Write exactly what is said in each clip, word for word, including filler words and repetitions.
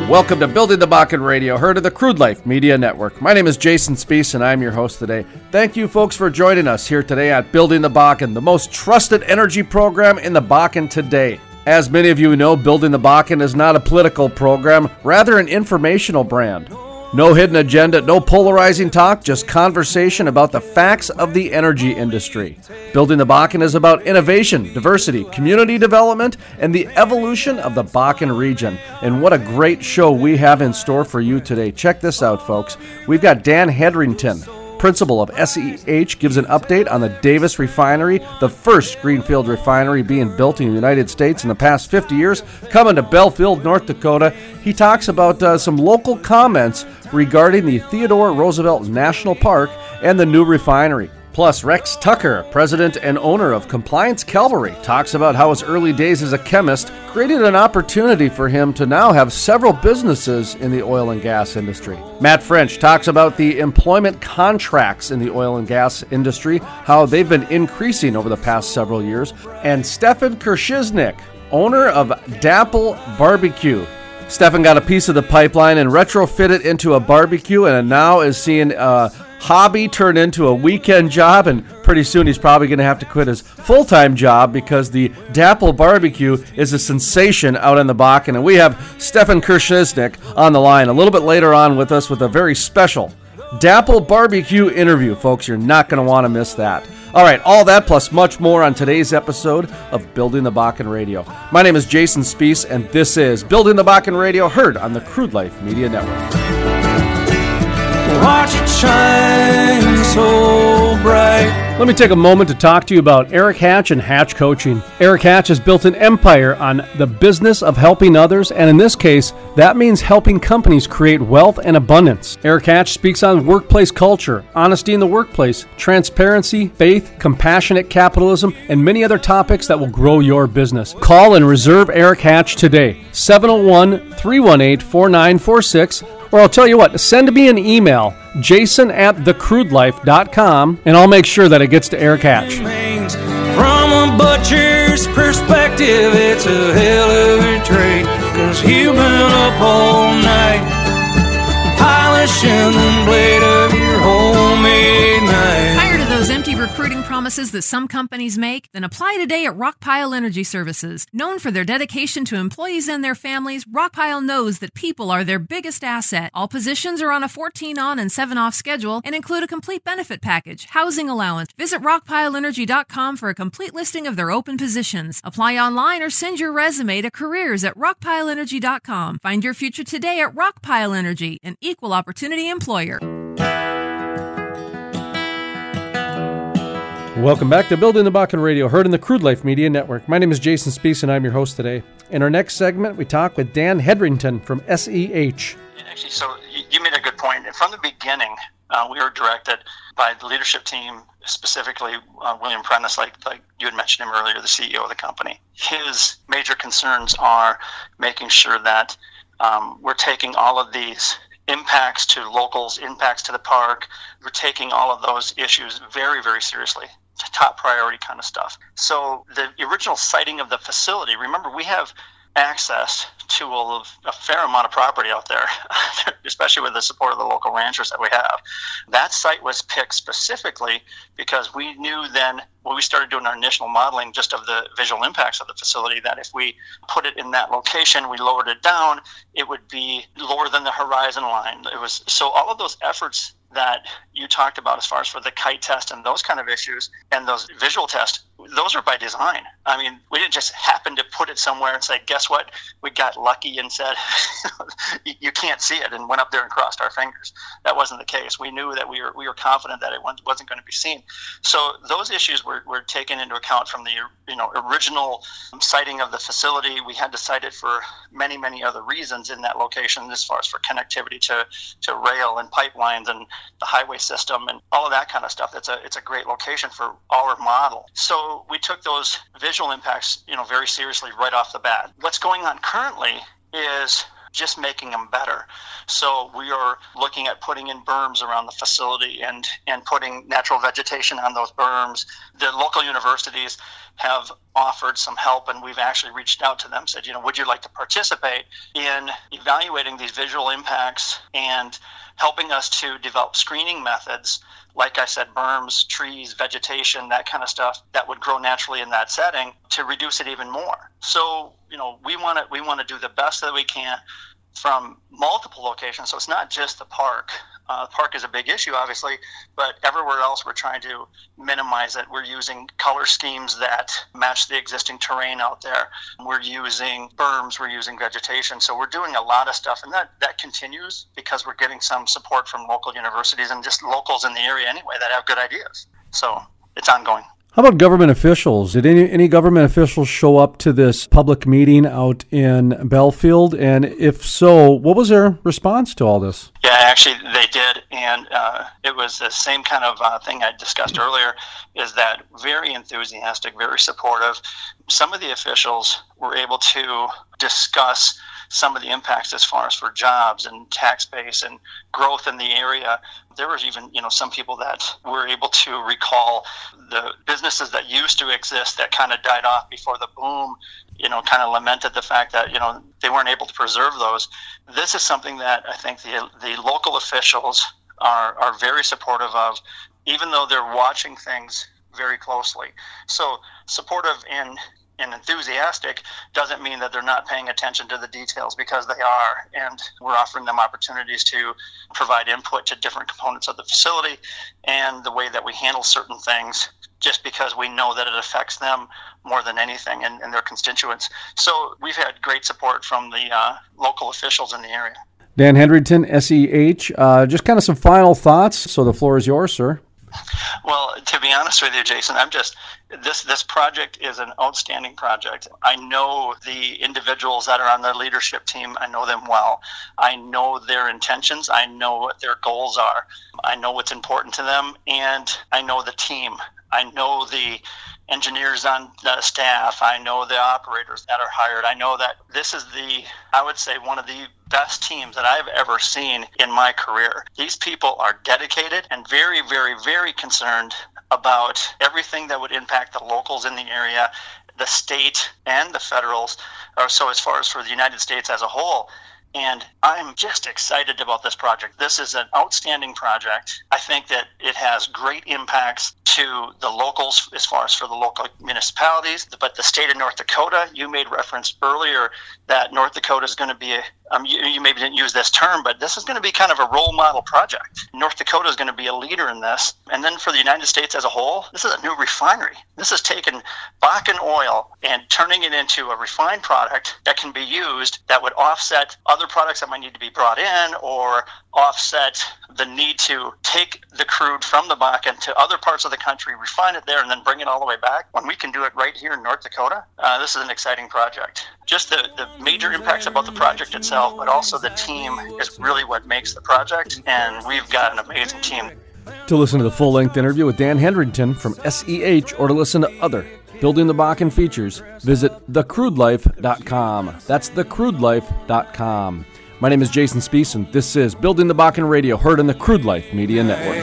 Welcome to Building the Bakken Radio, heard of the Crude Life Media Network. My name is Jason Spees, and I'm your host today. Thank you, folks, for joining us here today at Building the Bakken, the most trusted energy program in the Bakken today. As many of you know, Building the Bakken is not a political program, rather an informational brand. No hidden agenda, no polarizing talk, just conversation about the facts of the energy industry. Building the Bakken is about innovation, diversity, community development, and the evolution of the Bakken region. And what a great show we have in store for you today. Check this out, folks. We've got Dan Hedrington, principal of S E H, gives an update on the Davis Refinery, the first greenfield refinery being built in the United States in the past fifty years, coming to Belfield, North Dakota. He talks about uh, some local comments regarding the Theodore Roosevelt National Park and the new refinery. Plus, Rex Tucker, president and owner of Compliance Calvary, talks about how his early days as a chemist created an opportunity for him to now have several businesses in the oil and gas industry. Matt French talks about the employment contracts in the oil and gas industry, how they've been increasing over the past several years. And Stefan Kershiznik, owner of Dapple Barbecue. Stefan got a piece of the pipeline and retrofitted it into a barbecue, and now is seeing a hobby turn into a weekend job, and pretty soon he's probably going to have to quit his full-time job because the Dapple Barbecue is a sensation out in the Bakken. And we have Stefan Kershiznik on the line a little bit later on with us with a very special Dapple Barbecue interview. Folks, you're not going to want to miss that. All right, all that plus much more on today's episode of Building the Bakken Radio. My name is Jason Spees, and this is Building the Bakken Radio, heard on the Crude Life Media Network. Watch it shine so bright. Let me take a moment to talk to you about Eric Hatch and Hatch Coaching. Eric Hatch has built an empire on the business of helping others, and in this case, that means helping companies create wealth and abundance. Eric Hatch speaks on workplace culture, honesty in the workplace, transparency, faith, compassionate capitalism, and many other topics that will grow your business. Call and reserve Eric Hatch today, seven oh one, three one eight, four nine four six, or I'll tell you what, send me an email, jason at the crude life dot com, and I'll make sure that it gets to Eric Hatch. From a butcher's perspective, it's a hell of a trade, 'cause you've been up all night polishing the blade of your homemade knife. Tired of those empty recruiting promises that some companies make? Then apply today at Rockpile Energy Services. Known for their dedication to employees and their families, Rockpile knows that people are their biggest asset. All positions are on a fourteen on and seven off schedule and include a complete benefit package, housing allowance. Visit rock pile energy dot com for a complete listing of their open positions. Apply online or send your resume to careers at rock pile energy dot com. Find your future today at Rockpile Energy, an equal opportunity employer. Welcome back to Building the Bakken Radio, heard in the Crude Life Media Network. My name is Jason Spees, and I'm your host today. In our next segment, we talk with Dan Hedrington from S E H. Actually, so you made a good point. From the beginning, uh, we were directed by the leadership team, specifically uh, William Prentice, like, like you had mentioned him earlier, the C E O of the company. His major concerns are making sure that um, we're taking all of these impacts to locals, impacts to the park. We're taking all of those issues very, very seriously. Top priority kind of stuff. So the original siting of the facility, remember, we have access to a, a fair amount of property out there, especially with the support of the local ranchers that we have. That site was picked specifically because we knew then, when we started doing our initial modeling just of the visual impacts of the facility, that if we put it in that location, we lowered it down, it would be lower than the horizon line. It was so all of those efforts that you talked about as far as for the kite test and those kind of issues and those visual tests, those are by design. I mean, we didn't just happen to put it somewhere and say, guess what? We got lucky and said, you can't see it, and went up there and crossed our fingers. That wasn't the case. We knew that we were we were confident that it wasn't going to be seen. So those issues were, were taken into account from the you know original siting of the facility. We had to site it for many, many other reasons in that location, as far as for connectivity to, to rail and pipelines and the highway system and all of that kind of stuff. It's a it's a great location for our model. So we took those visual impacts, you know, very seriously right off the bat. What's going on currently is just making them better. So we are looking at putting in berms around the facility and, and putting natural vegetation on those berms. The local universities have offered some help, and we've actually reached out to them, said, you know, would you like to participate in evaluating these visual impacts and helping us to develop screening methods, like I said, berms, trees, vegetation, that kind of stuff that would grow naturally in that setting to reduce it even more. So, you know, we want to we want to do the best that we can from multiple locations. So it's not just the park. Uh, the park is a big issue, obviously, but everywhere else we're trying to minimize it. We're using color schemes that match the existing terrain out there. We're using berms, we're using vegetation. So we're doing a lot of stuff, and that, that continues because we're getting some support from local universities and just locals in the area anyway that have good ideas. So it's ongoing. How about government officials? Did any, any government officials show up to this public meeting out in Belfield? And if so, what was their response to all this? Yeah, actually they did. And uh, it was the same kind of uh, thing I discussed earlier, is that very enthusiastic, very supportive. Some of the officials were able to discuss some of the impacts as far as for jobs and tax base and growth in the area. There was even, you know, some people that were able to recall the businesses that used to exist that kind of died off before the boom, you know, kind of lamented the fact that, you know, they weren't able to preserve those. This is something that I think the the local officials are, are very supportive of, even though they're watching things very closely. So supportive and and enthusiastic doesn't mean that they're not paying attention to the details, because they are, and we're offering them opportunities to provide input to different components of the facility and the way that we handle certain things, just because we know that it affects them more than anything and, and their constituents. So we've had great support from the uh, local officials in the area. Dan Hendrington, S E H, uh, just kind of some final thoughts, so the floor is yours, sir. Well, to be honest with you, Jason, I'm just, this this project is an outstanding project. I know the individuals that are on the leadership team. I know them well. I know their intentions. I know what their goals are. I know what's important to them, and I know the team. I know the engineers on the staff. I know the operators that are hired. I know that this is the, I would say, one of the best teams that I've ever seen in my career. These people are dedicated and very, very, very concerned about everything that would impact the locals in the area, the state and the federals, or so as far as for the United States as a whole. And I'm just excited about this project. This is an outstanding project. I think that it has great impacts to the locals as far as for the local municipalities, but the state of North Dakota, you made reference earlier that North Dakota is going to be, a, um, you, you maybe didn't use this term, but this is going to be kind of a role model project. North Dakota is going to be a leader in this. And then for the United States as a whole, this is a new refinery. This is taking Bakken oil and turning it into a refined product that can be used that would offset other products that might need to be brought in, or offset the need to take the crude from the Bakken to other parts of the country, refine it there, and then bring it all the way back. When we can do it right here in North Dakota, uh, this is an exciting project. Just the, the major impacts about the project itself, but also the team is really what makes the project, and we've got an amazing team. To listen to the full-length interview with Dan Hendrington from S E H, or to listen to other Building the Bakken features, visit the crude life dot com. That's the crude life dot com. My name is Jason Spiess, and this is Building the Bakken Radio, heard on the Crude Life Media Network.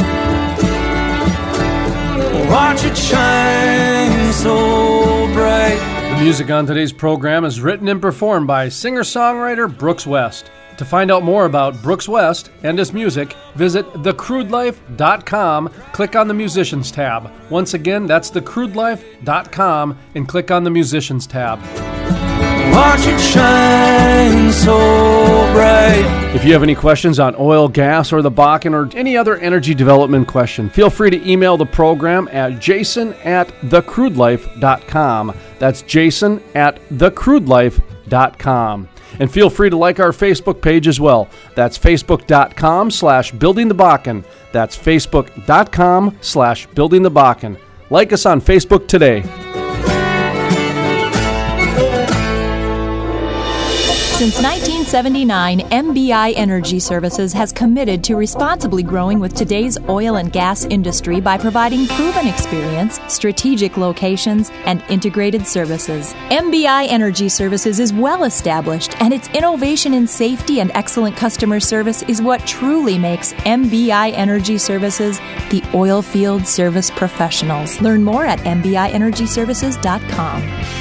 Watch it shine so bright. The music on today's program is written and performed by singer-songwriter Brooks West. To find out more about Brooks West and his music, visit the crude life dot com, click on the Musicians tab. Once again, that's the crude life dot com, and click on the Musicians tab. Watch it shine so bright. If you have any questions on oil, gas, or the Bakken, or any other energy development question, feel free to email the program at jason at the crude life dot com. That's jason at the crude life dot com. And feel free to like our Facebook page as well. That's facebook.com slash building the Bakken. That's facebook.com slash building the Bakken. Like us on Facebook today. Since nineteen seventy-nine, M B I Energy Services has committed to responsibly growing with today's oil and gas industry by providing proven experience, strategic locations, and integrated services. M B I Energy Services is well established, and its innovation in safety and excellent customer service is what truly makes M B I Energy Services the oil field service professionals. Learn more at m b i energy services dot com.